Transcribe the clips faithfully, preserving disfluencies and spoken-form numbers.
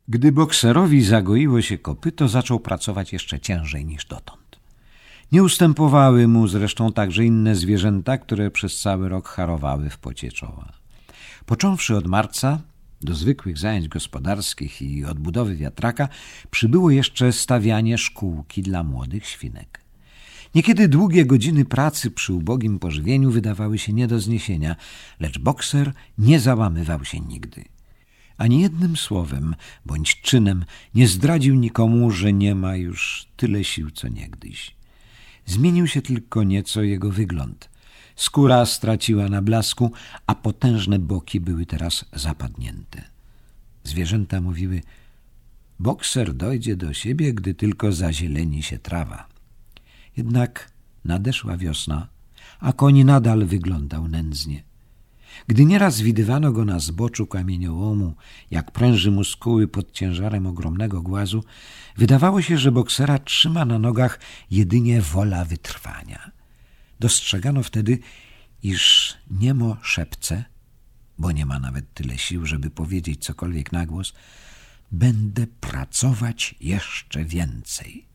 Gdy bokserowi zagoiło się kopyto, zaczął pracować jeszcze ciężej niż dotąd. Nie ustępowały mu zresztą także inne zwierzęta, które przez cały rok harowały w pocie czoła. Począwszy od marca, do zwykłych zajęć gospodarskich i odbudowy wiatraka przybyło jeszcze stawianie szkółki dla młodych świnek. Niekiedy długie godziny pracy przy ubogim pożywieniu wydawały się nie do zniesienia, lecz bokser nie załamywał się nigdy. Ani jednym słowem bądź czynem nie zdradził nikomu, że nie ma już tyle sił co niegdyś. Zmienił się tylko nieco jego wygląd. Skóra straciła na blasku, a potężne boki były teraz zapadnięte. Zwierzęta mówiły: bokser dojdzie do siebie, gdy tylko zazieleni się trawa. Jednak nadeszła wiosna, a koń nadal wyglądał nędznie. Gdy nieraz widywano go na zboczu kamieniołomu, jak pręży muskuły pod ciężarem ogromnego głazu, wydawało się, że boksera trzyma na nogach jedynie wola wytrwania. Dostrzegano wtedy, iż niemo szepce, bo nie ma nawet tyle sił, żeby powiedzieć cokolwiek na głos: będę pracować jeszcze więcej.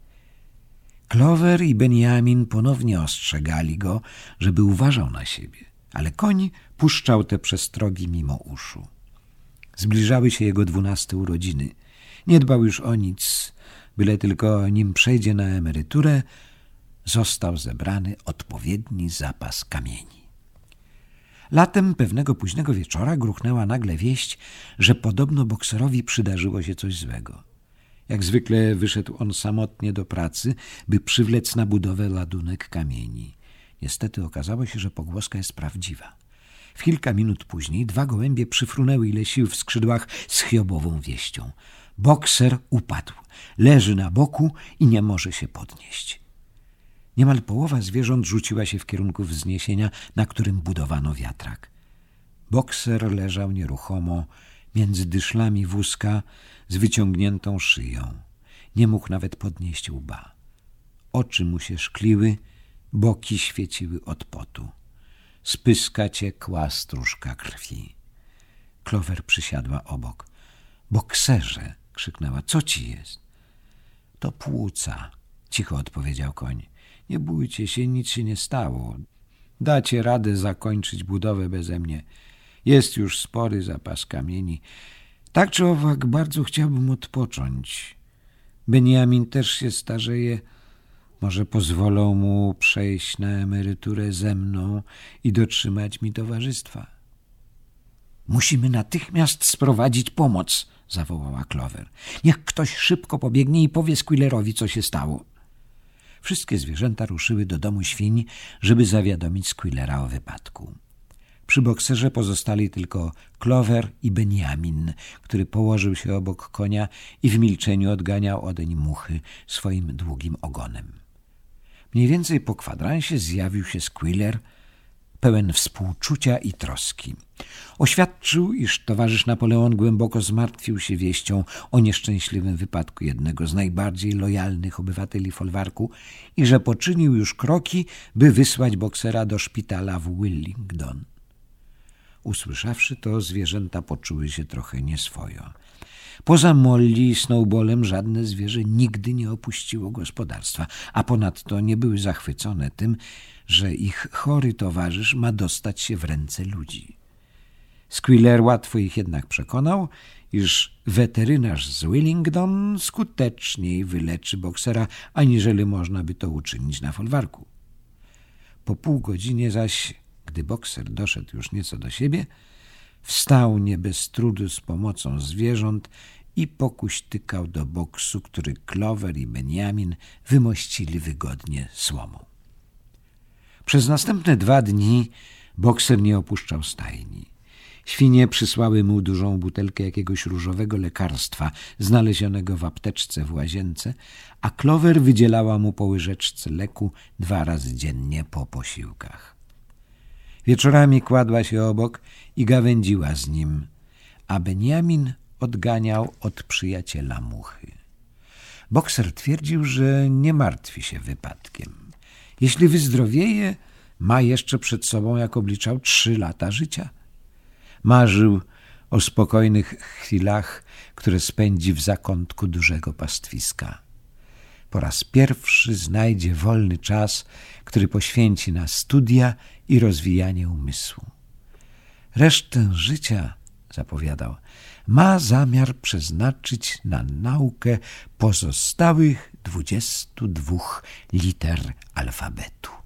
Clover i Benjamin ponownie ostrzegali go, żeby uważał na siebie, ale koń puszczał te przestrogi mimo uszu. Zbliżały się jego dwunaste urodziny. Nie dbał już o nic, byle tylko nim przejdzie na emeryturę, został zebrany odpowiedni zapas kamieni. Latem pewnego późnego wieczora gruchnęła nagle wieść, że podobno bokserowi przydarzyło się coś złego. Jak zwykle wyszedł on samotnie do pracy, by przywlec na budowę ładunek kamieni. Niestety okazało się, że pogłoska jest prawdziwa. W kilka minut później dwa gołębie przyfrunęły ile sił w skrzydłach z hiobową wieścią. Bokser upadł, leży na boku i nie może się podnieść. Niemal połowa zwierząt rzuciła się w kierunku wzniesienia, na którym budowano wiatrak. Bokser leżał nieruchomo między dyszlami wózka z wyciągniętą szyją. Nie mógł nawet podnieść łba. Oczy mu się szkliły, boki świeciły od potu. Z pyska ciekła stróżka krwi. Clover przysiadła obok. Bokserze, krzyknęła, co ci jest? To płuca, cicho odpowiedział koń. Nie bójcie się, nic się nie stało. Dacie radę zakończyć budowę beze mnie. Jest już spory zapas kamieni. Tak czy owak bardzo chciałbym odpocząć. Benjamin też się starzeje. Może pozwolą mu przejść na emeryturę ze mną i dotrzymać mi towarzystwa. Musimy natychmiast sprowadzić pomoc, zawołała Clover. Niech ktoś szybko pobiegnie i powie Squealerowi, co się stało. Wszystkie zwierzęta ruszyły do domu świń, żeby zawiadomić Squealera o wypadku. Przy bokserze pozostali tylko Clover i Benjamin, który położył się obok konia i w milczeniu odganiał odeń muchy swoim długim ogonem. Mniej więcej po kwadransie zjawił się Squealer, pełen współczucia i troski. Oświadczył, iż towarzysz Napoleon głęboko zmartwił się wieścią o nieszczęśliwym wypadku jednego z najbardziej lojalnych obywateli folwarku i że poczynił już kroki, by wysłać boksera do szpitala w Willingdon. Usłyszawszy to, zwierzęta poczuły się trochę nieswojo. Poza Molly i Snowballem żadne zwierzę nigdy nie opuściło gospodarstwa, a ponadto nie były zachwycone tym, że ich chory towarzysz ma dostać się w ręce ludzi. Squealer łatwo ich jednak przekonał, iż weterynarz z Willingdon skuteczniej wyleczy boksera, aniżeli można by to uczynić na folwarku. Po pół godzinie zaś, gdy bokser doszedł już nieco do siebie, wstał nie bez trudu z pomocą zwierząt i pokuśtykał do boksu, który Clover i Benjamin wymościli wygodnie słomą. Przez następne dwa dni bokser nie opuszczał stajni. Świnie przysłały mu dużą butelkę jakiegoś różowego lekarstwa znalezionego w apteczce w łazience, a Clover wydzielała mu po łyżeczce leku dwa razy dziennie po posiłkach. Wieczorami kładła się obok i gawędziła z nim, a Benjamin odganiał od przyjaciela muchy. Bokser twierdził, że nie martwi się wypadkiem. Jeśli wyzdrowieje, ma jeszcze przed sobą, jak obliczał, trzy lata życia. Marzył o spokojnych chwilach, które spędzi w zakątku dużego pastwiska. Po raz pierwszy znajdzie wolny czas, który poświęci na studia i rozwijanie umysłu. Resztę życia, zapowiadał, ma zamiar przeznaczyć na naukę pozostałych dwudziestu dwóch liter alfabetu.